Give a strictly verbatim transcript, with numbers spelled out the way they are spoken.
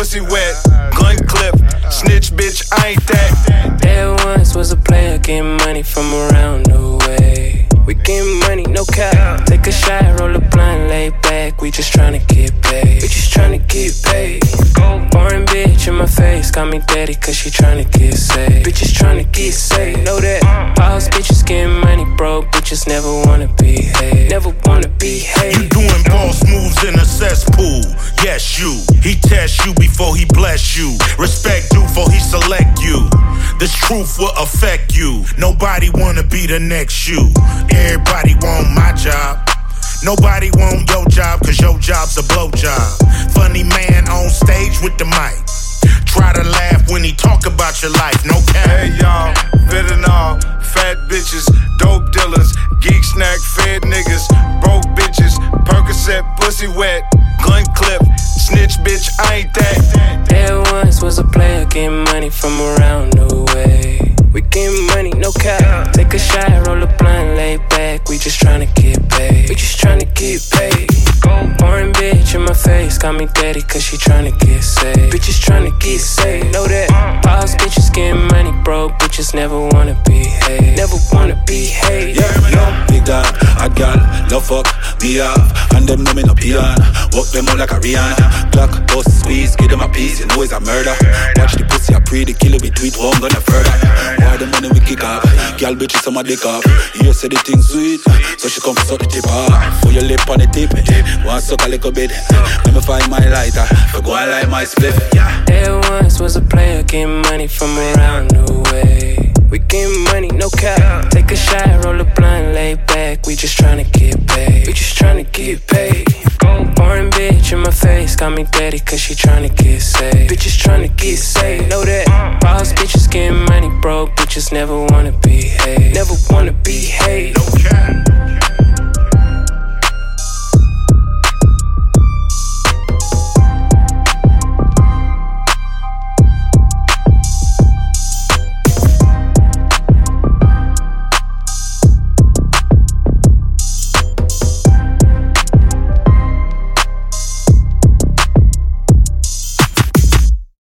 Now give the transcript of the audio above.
pussy wet. Gun clip, snitch bitch, I ain't that. There once was a player getting money from around the way. We getting money, no cap. Take a shot, roll a blunt, lay back. We just tryna get paid. We just tryna get paid. Foreign bitch in my face, got me daddy cause she tryna get saved. Bitches tryna get saved, know that. Boss bitches getting money, broke bitches never wanna behave. Never wanna behave. You doing boss moves in a cesspool. Yes, you. He test you before he bless you. Respect you before he select you. This truth will affect you. Nobody wanna be the next you. Everybody want my job. Nobody want your job, cause your job's a blowjob. Funny man on stage with the mic. Try to laugh when he talk about your life, no cap. Hey y'all, fentanyl, fat bitches, dope dealers, geek snack, fed niggas, broke bitches, Percocet, pussy wet, gun clip, snitch bitch, I ain't that. There once was a player getting money from around the way. We getting money, no cap. Take a shot, roll a blunt, lay back. We just tryna get paid. We just tryna get paid. Foreign bitch in my face, got me daddy cause she tryna get saved. Bitches tryna get saved, know that. Boss bitches getting money, broke bitches never wanna behave. Never wanna behave. Yeah, yo, big dog, I got love fuck, me up. And them know me no peon. Walk them out like a Rihanna. Clock, bust, squeeze, give them a piece, you know it's a murder. Watch the pussy, I pray the killer be tweet, one gonna further. Why the money we kick off? Girl bitches on my dick off. You say the thing sweet, so she come suck the tip off. For your lip on the tip, want suck a little bit. Let me find my lighter, for go and light my split. There once was a player getting money from around the way. We getting money, no cap. Take a shot, roll a blunt, lay back. We just tryna get paid. We just tryna get paid. Foreign bitch in my face, got me daddy cause she tryna get saved. Bitches tryna get saved, know that. Boss bitches getting money, broke bitches never wanna behave. Never wanna behave. No cap.